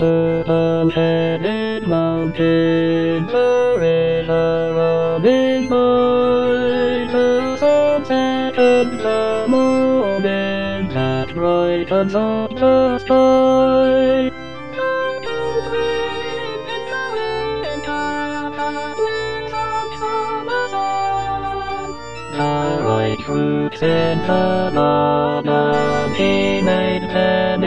purple-headed mountains, there is a robin boy, the sunset and the moment that brightens up the sky. Turtles live in the winter, that lives on summer sun. The ripe fruits in the garden, he made them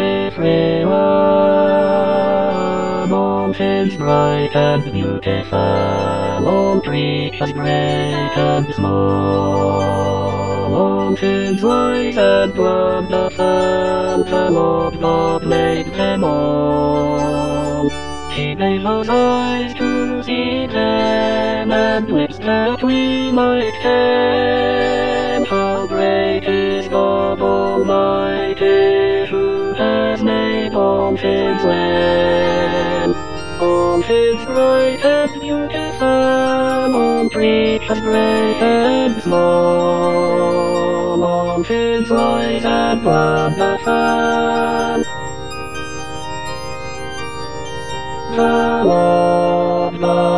everywhere. Mountains bright and beautiful, all creatures great and small. Mountains wise and wonderful, the Lord God made them all. He made those eyes to see them, and lips that we might ken. How great is God Almighty, who has made mountains when mountains bright and beautiful, all creatures great and small. Mountains wise and wonderful, the Lord God